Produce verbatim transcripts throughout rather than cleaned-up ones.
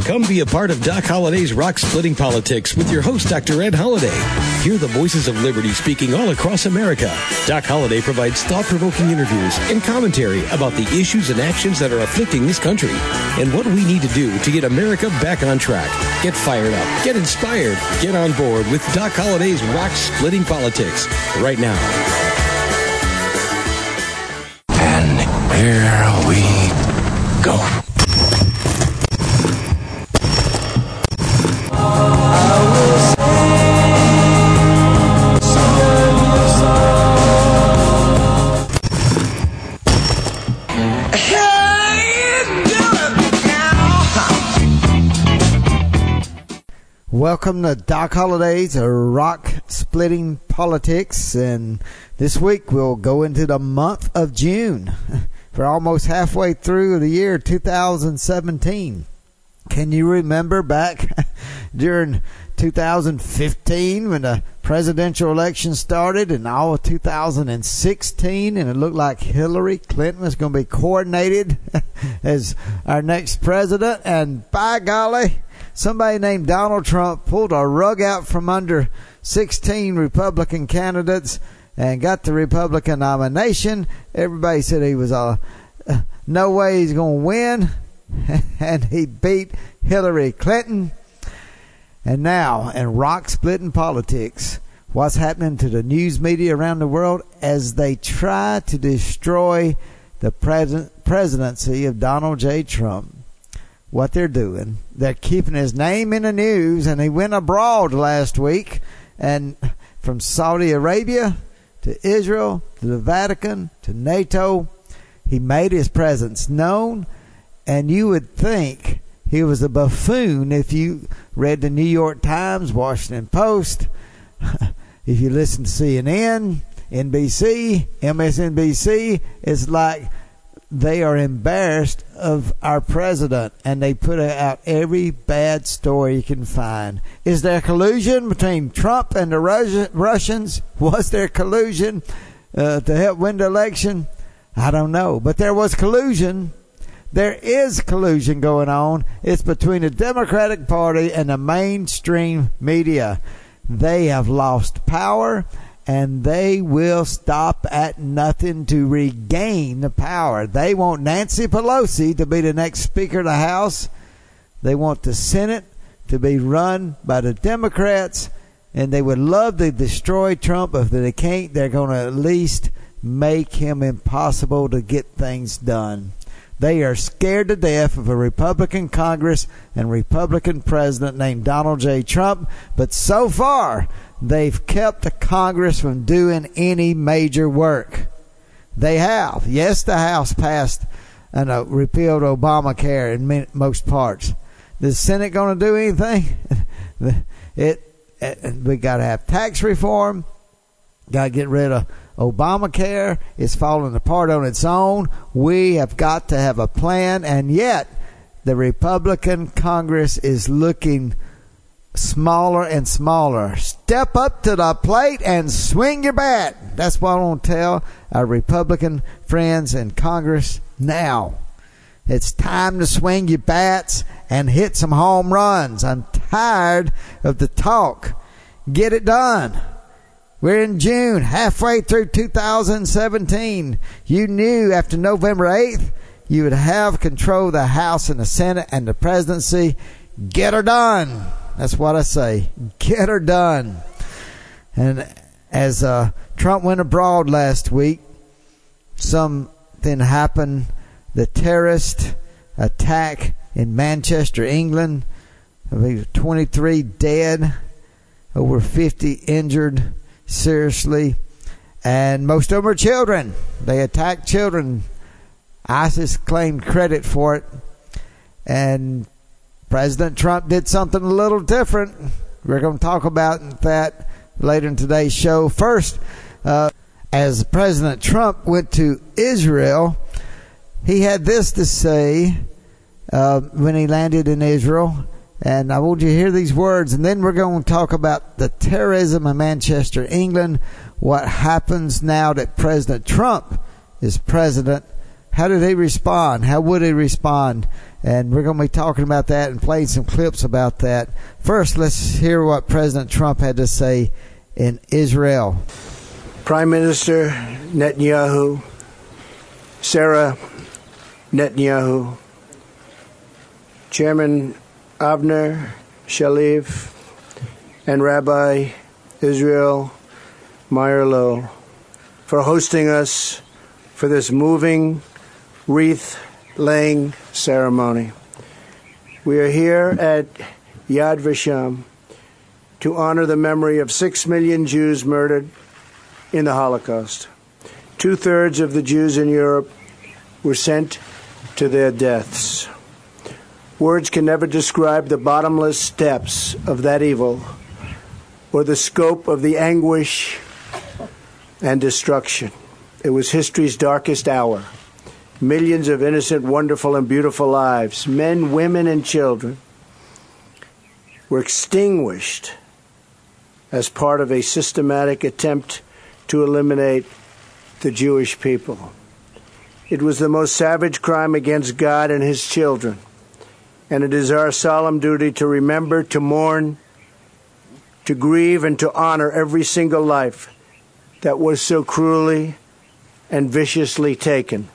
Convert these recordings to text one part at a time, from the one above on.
Come be a part of Doc Holliday's Rock Splitting Politics with your host, Doctor Ed Holliday. Hear the voices of liberty speaking all across America. Doc Holliday provides thought-provoking interviews and commentary about the issues and actions that are afflicting this country and what we need to do to get America back on track. Get fired up, get inspired, get on board with Doc Holliday's Rock Splitting Politics right now. And here we go. Welcome to Doc Holliday's Rock Splitting Politics, and this week we'll go into the month of June. We're almost halfway through the year two thousand seventeen. Can you remember back during two thousand fifteen when the presidential election started, and all of two thousand sixteen, and it looked like Hillary Clinton was going to be coordinated as our next president, and by golly, somebody named Donald Trump pulled a rug out from under sixteen Republican candidates and got the Republican nomination. Everybody said he was uh, no way he's going to win, and he beat Hillary Clinton. And now, in rock-splitting politics, what's happening to the news media around the world as they try to destroy the pres- presidency of Donald J. Trump? What they're doing, they're keeping his name in the news, and he went abroad last week, and from Saudi Arabia to Israel to the Vatican to NATO, he made his presence known, and you would think he was a buffoon if you read the New York Times, Washington Post, if you listen to C N N, N B C, M S N B C. It's like they are embarrassed of our president, and they put out every bad story you can find. Is there collusion between Trump and the Rus- Russians? Was there collusion uh, to help win the election? I don't know, but there was collusion. There is collusion going on. It's between the Democratic Party and the mainstream media. They have lost power, and they will stop at nothing to regain the power. They want Nancy Pelosi to be the next Speaker of the House. They want the Senate to be run by the Democrats, and they would love to destroy Trump. If they can't, they're going to at least make him impossible to get things done. They are scared to death of a Republican Congress and Republican president named Donald J. Trump, but so far, they've kept the Congress from doing any major work. They have. Yes, the House passed and uh, repealed Obamacare in many, most parts. The Senate going to do anything? it, it we got to have tax reform. Got to get rid of Obamacare. It's falling apart on its own. We have got to have a plan, and yet the Republican Congress is looking smaller and smaller. Step up to the plate and swing your bat. That's what I want to tell our Republican friends in Congress now. It's time to swing your bats and hit some home runs. I'm tired of the talk. Get it done. We're in June, halfway through two thousand seventeen. You knew after November eighth you would have control of the House and the Senate and the presidency. Get her done. That's what I say. Get her done. And as uh, Trump went abroad last week, something happened. The terrorist attack in Manchester, England. twenty-three dead, over fifty injured seriously, and most of them are children. They attacked children. ISIS claimed credit for it, and President Trump did something a little different. We're going to talk about that later in today's show. First, uh, as President Trump went to Israel, he had this to say uh, when he landed in Israel. And I want you to hear these words, and then we're going to talk about the terrorism in Manchester, England, what happens now that President Trump is president, how did he respond? How would he respond? And we're going to be talking about that and playing some clips about that. First, let's hear what President Trump had to say in Israel. Prime Minister Netanyahu, Sarah Netanyahu, Chairman Avner Shalev, and Rabbi Israel Meyer-Lo for hosting us for this moving wreath-laying ceremony. We are here at Yad Vashem to honor the memory of six million Jews murdered in the Holocaust. Two-thirds of the Jews in Europe were sent to their deaths. Words can never describe the bottomless depths of that evil or the scope of the anguish and destruction. It was history's darkest hour. Millions of innocent, wonderful, and beautiful lives, men, women, and children, were extinguished as part of a systematic attempt to eliminate the Jewish people. It was the most savage crime against God and his children, and it is our solemn duty to remember, to mourn, to grieve, and to honor every single life that was so cruelly and viciously taken.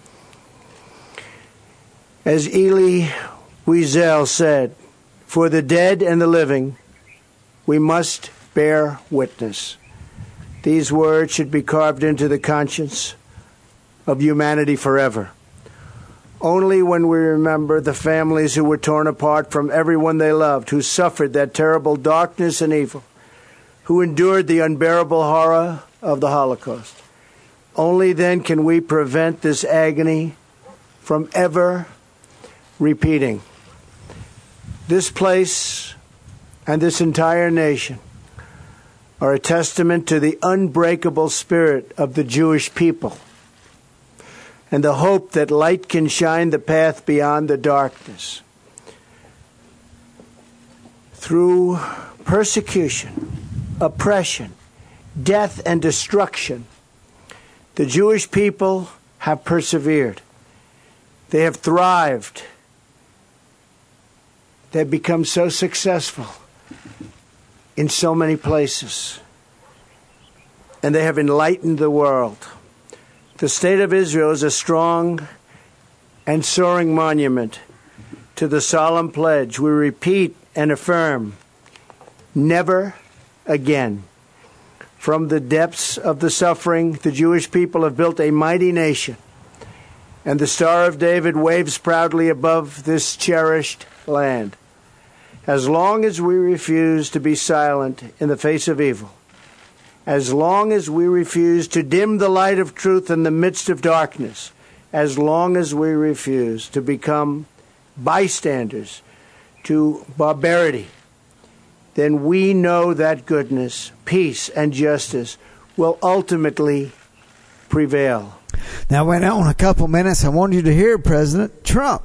As Elie Wiesel said, for the dead and the living, we must bear witness. These words should be carved into the conscience of humanity forever. Only when we remember the families who were torn apart from everyone they loved, who suffered that terrible darkness and evil, who endured the unbearable horror of the Holocaust, only then can we prevent this agony from ever repeating. This place and this entire nation are a testament to the unbreakable spirit of the Jewish people and the hope that light can shine the path beyond the darkness. Through persecution, oppression, death, and destruction, the Jewish people have persevered. They have thrived. They've become so successful in so many places. And they have enlightened the world. The State of Israel is a strong and soaring monument to the solemn pledge we repeat and affirm, never again. From the depths of the suffering, the Jewish people have built a mighty nation, and the Star of David waves proudly above this cherished land. As long as we refuse to be silent in the face of evil, as long as we refuse to dim the light of truth in the midst of darkness, as long as we refuse to become bystanders to barbarity, then we know that goodness, peace, and justice will ultimately prevail. Now, wait on a couple minutes. I want you to hear President Trump.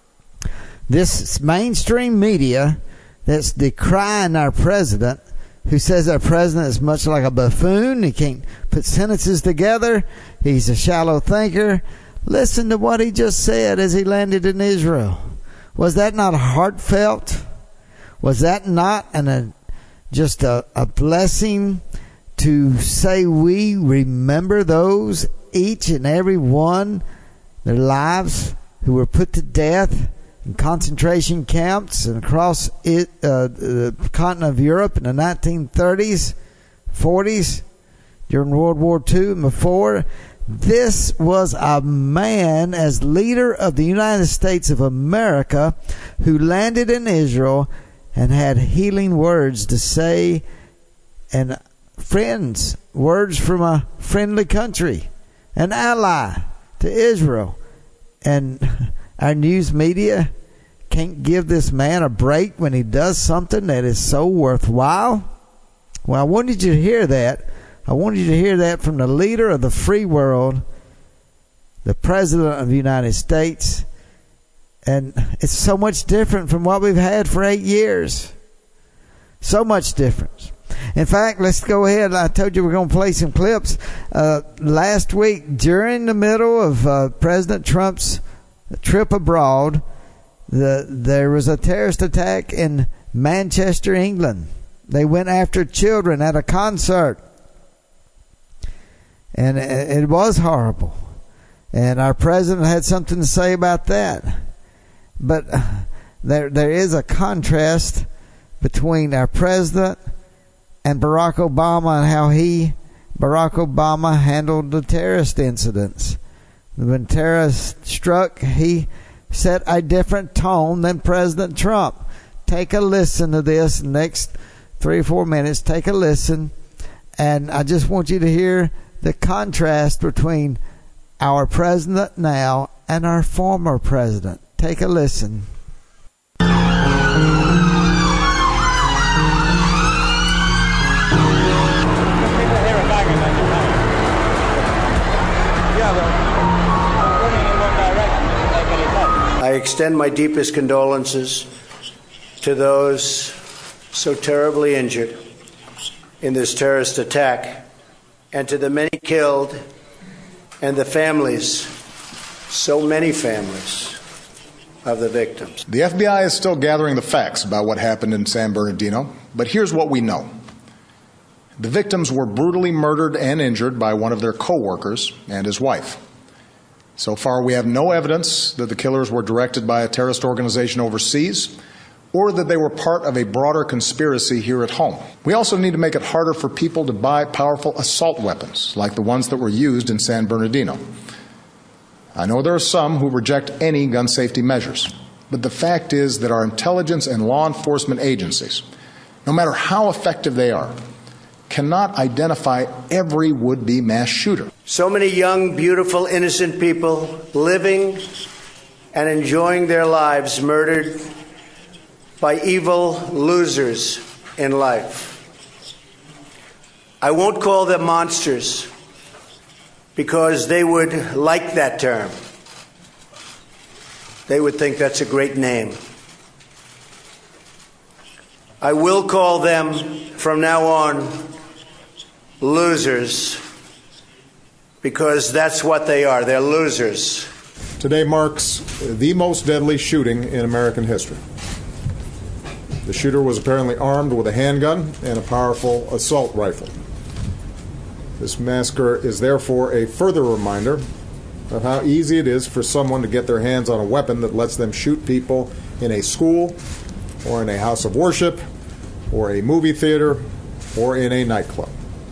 This mainstream media that's decrying our president, who says our president is much like a buffoon. He can't put sentences together. He's a shallow thinker. Listen to what he just said as he landed in Israel. Was that not heartfelt? Was that not an, a, just a, a blessing to say we remember those, each and every one, their lives, who were put to death in concentration camps and across it, uh, the continent of Europe in the nineteen thirties, forties, during World War Two and before? This was a man, as leader of the United States of America, who landed in Israel and had healing words to say, and friends, words from a friendly country, an ally to Israel. And our news media can't give this man a break when he does something that is so worthwhile. Well, I wanted you to hear that. I wanted you to hear that from the leader of the free world, the President of the United States. And it's so much different from what we've had for eight years. So much difference. In fact, let's go ahead. I told you we're going to play some clips. Uh, last week, during the middle of uh, President Trump's trip abroad, the, there was a terrorist attack in Manchester, England. They went after children at a concert. And it, it was horrible. And our president had something to say about that. But there there is a contrast between our president and Barack Obama and how he, Barack Obama, handled the terrorist incidents. When terrorists struck, he set a different tone than President Trump. Take a listen to this next three or four minutes. Take a listen. And I just want you to hear the contrast between our president now and our former president. Take a listen. I extend my deepest condolences to those so terribly injured in this terrorist attack, and to the many killed and the families, so many families, of the victims. The F B I is still gathering the facts about what happened in San Bernardino, but here's what we know. The victims were brutally murdered and injured by one of their co-workers and his wife. So far, we have no evidence that the killers were directed by a terrorist organization overseas or that they were part of a broader conspiracy here at home. We also need to make it harder for people to buy powerful assault weapons, like the ones that were used in San Bernardino. I know there are some who reject any gun safety measures, but the fact is that our intelligence and law enforcement agencies, no matter how effective they are, cannot identify every would-be mass shooter. So many young, beautiful, innocent people living and enjoying their lives murdered by evil losers in life. I won't call them monsters because they would like that term. They would think that's a great name. I will call them from now on losers, because that's what they are. They're losers. Today marks the most deadly shooting in American history. The shooter was apparently armed with a handgun and a powerful assault rifle. This massacre is therefore a further reminder of how easy it is for someone to get their hands on a weapon that lets them shoot people in a school or in a house of worship or a movie theater or in a nightclub.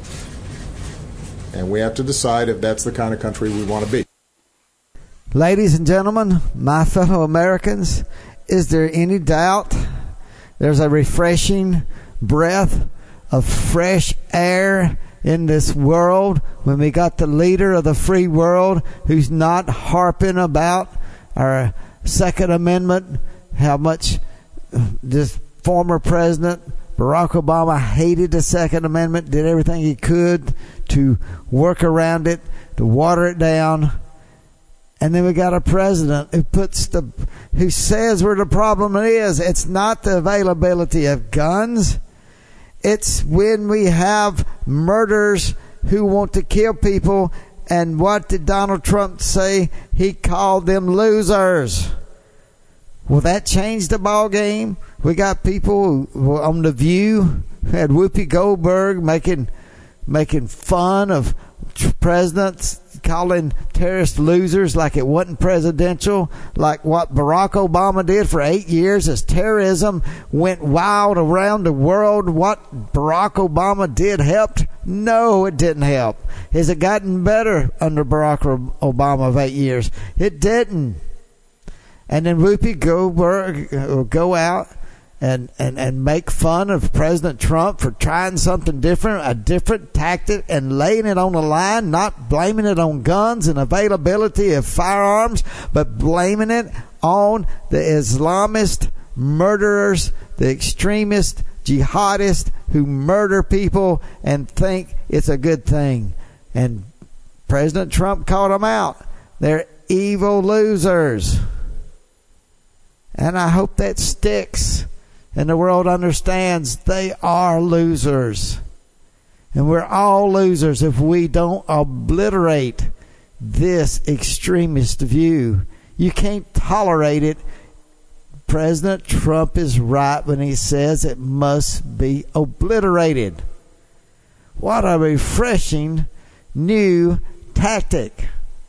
And we have to decide if that's the kind of country we want to be. Ladies and gentlemen, my fellow Americans, is there any doubt there's a refreshing breath of fresh air in this world when we got the leader of the free world who's not harping about our Second Amendment, how much this former president Barack Obama hated the Second Amendment, did everything he could to work around it, to water it down. And then we got a president who puts the, who says where the problem is. It's not the availability of guns. It's when we have murderers who want to kill people. And what did Donald Trump say? He called them losers. Will that change the ball game? We got people who, on The View, had Whoopi Goldberg making making fun of presidents, calling terrorists losers like it wasn't presidential, like what Barack Obama did for eight years as terrorism went wild around the world. What Barack Obama did helped? No, it didn't help. Has it gotten better under Barack Obama of eight years? It didn't. And then Whoopi Goldberg will go out and, and, and make fun of President Trump for trying something different, a different tactic, and laying it on the line, not blaming it on guns and availability of firearms, but blaming it on the Islamist murderers, the extremist jihadists who murder people and think it's a good thing. And President Trump called them out. They're evil losers. And I hope that sticks and the world understands they are losers. And we're all losers if we don't obliterate this extremist view. You can't tolerate it. President Trump is right when he says it must be obliterated. What a refreshing new tactic.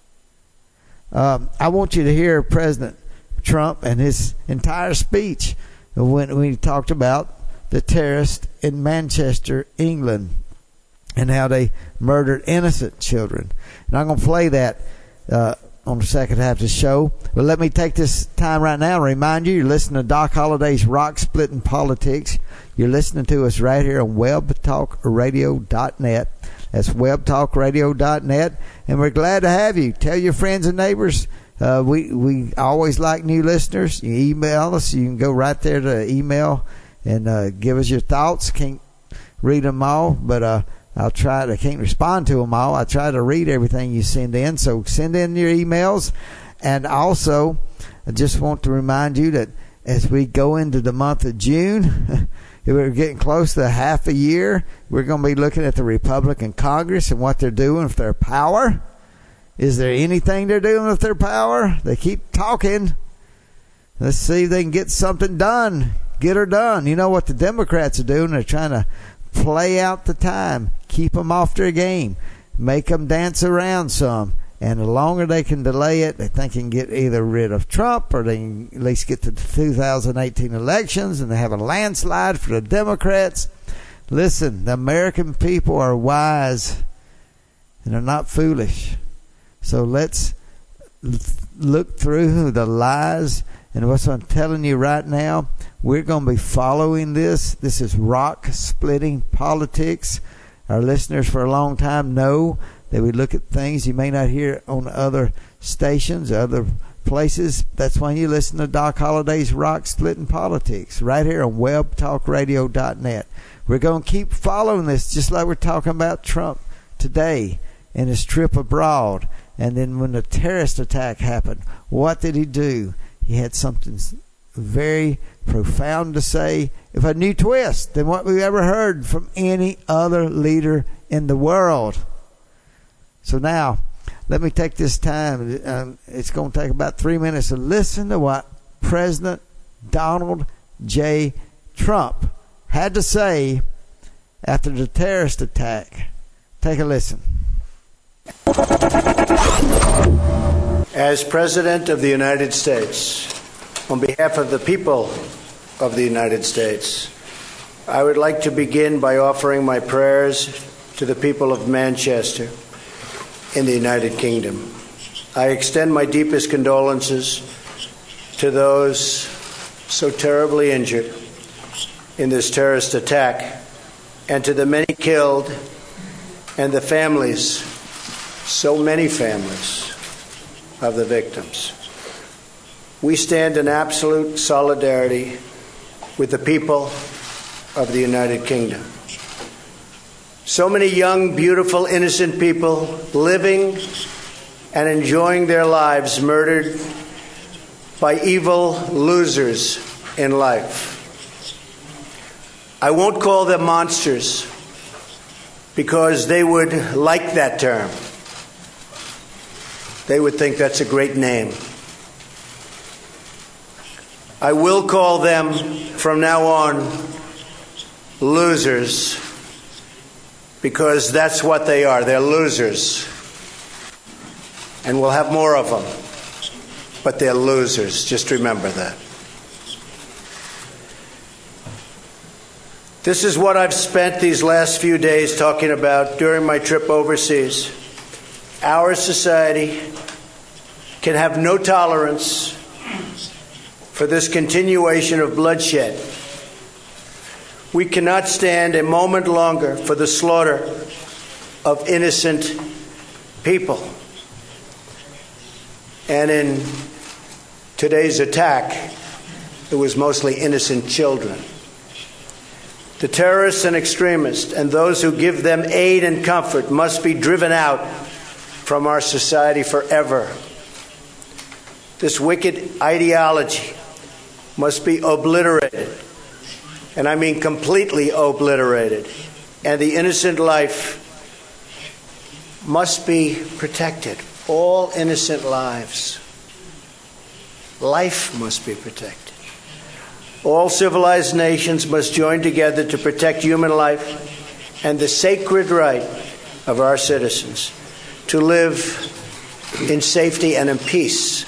Um, I want you to hear President Trump and his entire speech when we talked about the terrorists in Manchester, England, and how they murdered innocent children. And I'm going to play that uh, on the second half of the show. But let me take this time right now and remind you, you're listening to Doc Holliday's Rock Splitting Politics. You're listening to us right here on web talk radio dot net. That's web talk radio dot net. And we're glad to have you. Tell your friends and neighbors. Uh, we, we always like new listeners. You email us. You can go right there to email and uh, give us your thoughts. Can't read them all, but uh, I'll try to, I can't respond to them all. I try to read everything you send in. So send in your emails. And also, I just want to remind you that as we go into the month of June, we're getting close to half a year. We're going to be looking at the Republican Congress and what they're doing with their power. Is there anything they're doing with their power? They keep talking. Let's see if they can get something done. Get her done. You know what the Democrats are doing? They're trying to play out the time. Keep them off their game. Make them dance around some. And the longer they can delay it, they think they can get either rid of Trump or they can at least get to the two thousand eighteen elections and they have a landslide for the Democrats. Listen, the American people are wise and they're not foolish. So let's look through the lies. And what I'm telling you right now, we're going to be following this. This is rock splitting politics. Our listeners for a long time know that we look at things you may not hear on other stations, other places. That's why you listen to Doc Holliday's Rock Splitting Politics right here on web talk radio dot net. We're going to keep following this just like we're talking about Trump today and his trip abroad. And then when the terrorist attack happened, what did he do? He had something very profound to say, with a new twist than what we've ever heard from any other leader in the world. So now, let me take this time. Um, it's going to take about three minutes to listen to what President Donald J. Trump had to say after the terrorist attack. Take a listen. As President of the United States, on behalf of the people of the United States, I would like to begin by offering my prayers to the people of Manchester in the United Kingdom. I extend my deepest condolences to those so terribly injured in this terrorist attack and to the many killed and the families, so many families, of the victims. We stand in absolute solidarity with the people of the United Kingdom. So many young, beautiful, innocent people living and enjoying their lives murdered by evil losers in life. I won't call them monsters because they would like that term. They would think that's a great name. I will call them from now on losers because that's what they are. They're losers. And we'll have more of them. But they're losers. Just remember that. This is what I've spent these last few days talking about during my trip overseas. Our society can have no tolerance for this continuation of bloodshed. We cannot stand a moment longer for the slaughter of innocent people. And in today's attack, it was mostly innocent children. The terrorists and extremists and those who give them aid and comfort must be driven out from our society forever. This wicked ideology must be obliterated, and I mean completely obliterated. and the innocent life must be protected. All innocent lives. Life must be protected. All civilized nations must join together to protect human life and the sacred right of our citizens to live in safety and in peace.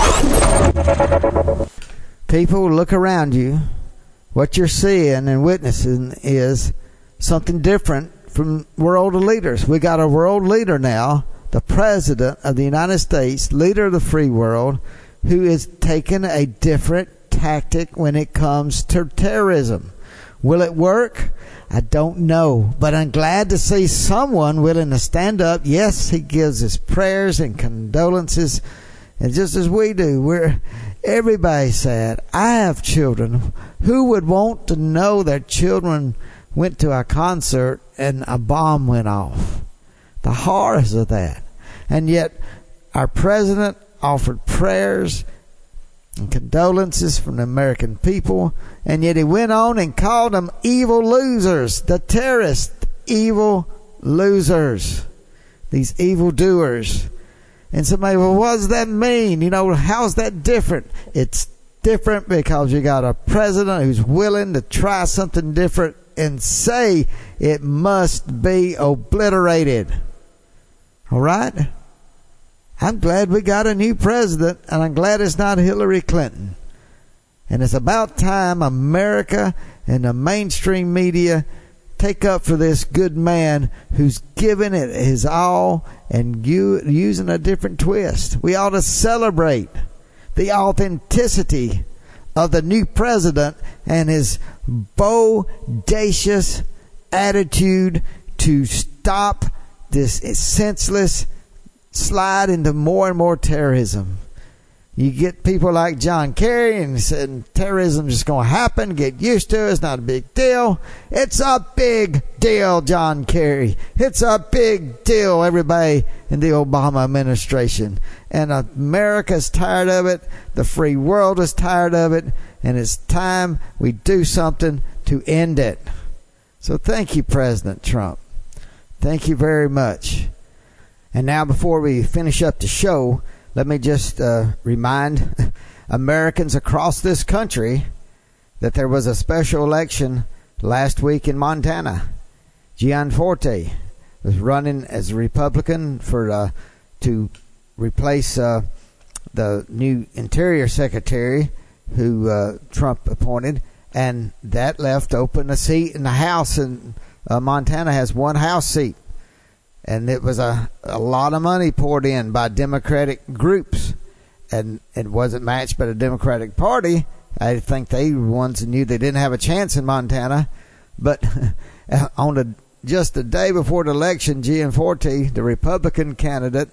People, look around you. What you're seeing and witnessing is something different from world leaders. We got a world leader now, the President of the United States, leader of the free world, who is taking a different tactic when it comes to terrorism. Will it work? I don't know, but I'm glad to see someone willing to stand up. Yes, he gives his prayers and condolences, and just as we do, we're everybody's sad. I have children. Who would want to know their children went to a concert and a bomb went off? The horrors of that. And yet our president offered prayers and condolences from the American people, and yet he went on and called them evil losers, the terrorists, evil losers, these evil doers. And somebody, well, what does that mean? You know, how's that different? It's different because you got a president who's willing to try something different and say it must be obliterated. All right? I'm glad we got a new president, and I'm glad it's not Hillary Clinton. And it's about time America and the mainstream media take up for this good man who's given it his all and you, using a different twist. We ought to celebrate the authenticity of the new president and his bodacious attitude to stop this senseless slide into more and more terrorism. You get people like John Kerry and said terrorism is just going to happen. Get used to it. It's not a big deal. It's a big deal, John Kerry. It's a big deal, everybody in the Obama administration. And America's tired of it. The free world is tired of it. And it's time we do something to end it. So thank you, President Trump. Thank you very much. And now, before we finish up the show, let me just uh, remind Americans across this country that there was a special election last week in Montana. Gianforte was running as a Republican for uh, to replace uh, the new Interior Secretary who uh, Trump appointed, and that left open a seat in the House. And uh, Montana has one House seat. And it was a, a lot of money poured in by Democratic groups. And it wasn't matched by the Democratic Party. I think they were ones who knew they didn't have a chance in Montana. But on the, just the day before the election, Gianforte, the Republican candidate,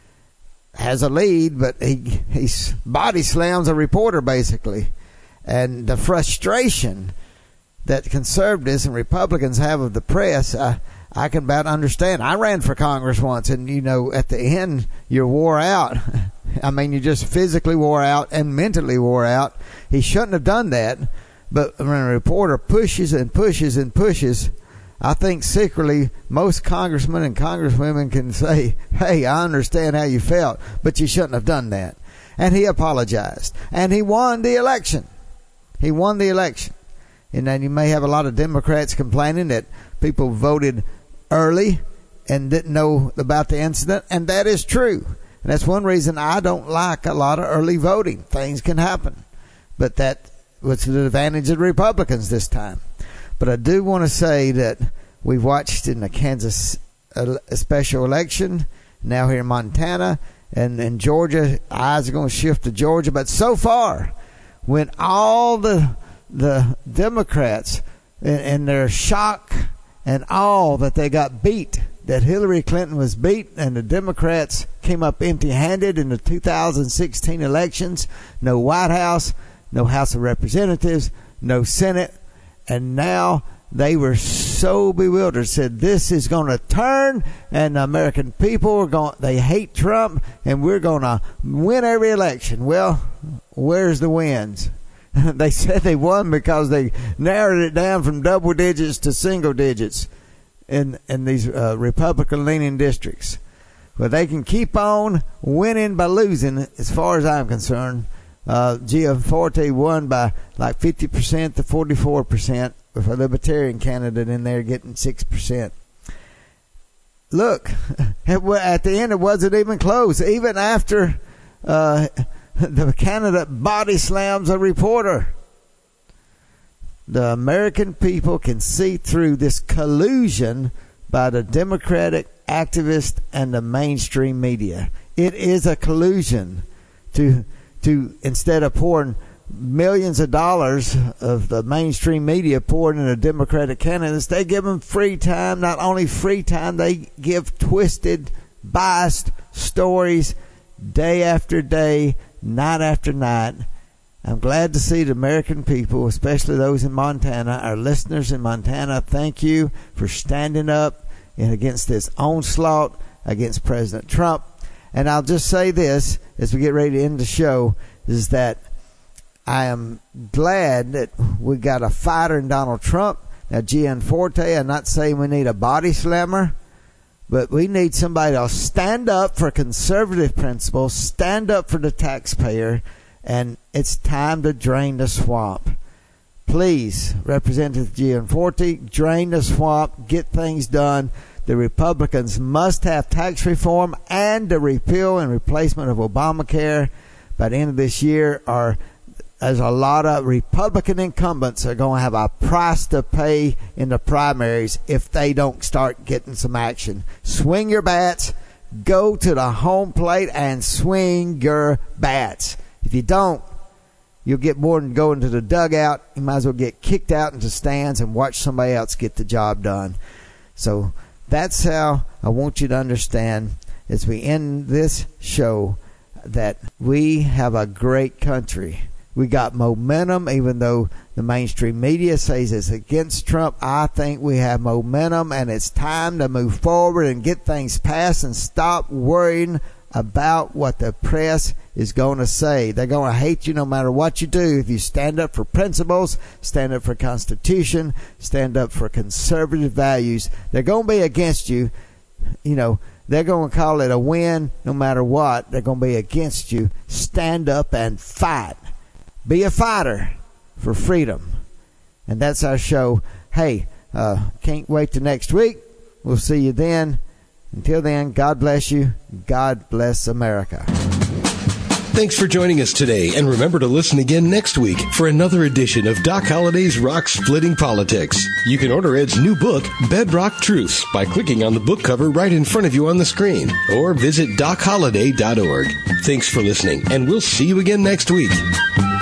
has a lead, but he, he body slams a reporter, basically. And the frustration that conservatives and Republicans have of the press, uh, I can about understand. I ran for Congress once, and, you know, at the end, you're wore out. I mean, you just physically wore out and mentally wore out. He shouldn't have done that. But when a reporter pushes and pushes and pushes, I think secretly most congressmen and congresswomen can say, hey, I understand how you felt, but you shouldn't have done that. And he apologized. And he won the election. He won the election. And then you may have a lot of Democrats complaining that people voted early and didn't know about the incident, and that is true. And that's one reason I don't like a lot of early voting. Things can happen, but that was to the advantage of the Republicans this time. But I do want to say that we've watched in the Kansas special election, now here in Montana, and in Georgia. Eyes are going to shift to Georgia, but so far, when all the the Democrats in, in their shock and awe that they got beat, that Hillary Clinton was beat, and the Democrats came up empty-handed in the two thousand sixteen elections. No White House, no House of Representatives, no Senate. And now they were so bewildered, said this is going to turn, and the American people are going, they hate Trump, and we're going to win every election. Well, where's the wins? They said they won because they narrowed it down from double digits to single digits. in in these uh, Republican-leaning districts. But they can keep on winning by losing, as far as I'm concerned. Uh, Gianforte won by like fifty percent to forty-four percent, with a Libertarian candidate in there getting six percent. Look, at the end it wasn't even close. Even after uh, the candidate body slams a reporter, the American people can see through this collusion by the Democratic activists and the mainstream media. It is a collusion to to instead of pouring millions of dollars of the mainstream media pouring into Democratic candidates, they give them free time. Not only free time, they give twisted, biased stories day after day, night after night. I'm glad to see the American people, especially those in Montana, our listeners in Montana, thank you for standing up and against this onslaught against President Trump. And I'll just say this as we get ready to end the show, is that I am glad that we got a fighter in Donald Trump. Now, Gianforte, I'm not saying we need a body slammer, but we need somebody to stand up for conservative principles, stand up for the taxpayer, and it's time to drain the swamp. Please, Representative Gianforte, drain the swamp, get things done. The Republicans must have tax reform and the repeal and replacement of Obamacare by the end of this year, or there's a lot of Republican incumbents that are going to have a price to pay in the primaries if they don't start getting some action. Swing your bats, go to the home plate and swing your bats. If you don't, you'll get more than going to the dugout. You might as well get kicked out into stands and watch somebody else get the job done. So that's how I want you to understand as we end this show that we have a great country. We got momentum, even though the mainstream media says it's against Trump. I think we have momentum, and it's time to move forward and get things passed and stop worrying about what the press is going to say. They're going to hate you no matter what you do. If you stand up for principles, stand up for Constitution, stand up for conservative values, they're going to be against you. You know, they're going to call it a win no matter what. They're going to be against you. Stand up and fight. Be a fighter for freedom. And that's our show. Hey, uh, can't wait till next week. We'll see you then. Until then, God bless you. God bless America. Thanks for joining us today, and remember to listen again next week for another edition of Doc Holliday's Rock Splitting Politics. You can order Ed's new book, Bedrock Truths, by clicking on the book cover right in front of you on the screen, or visit doc holliday dot org. Thanks for listening, and we'll see you again next week.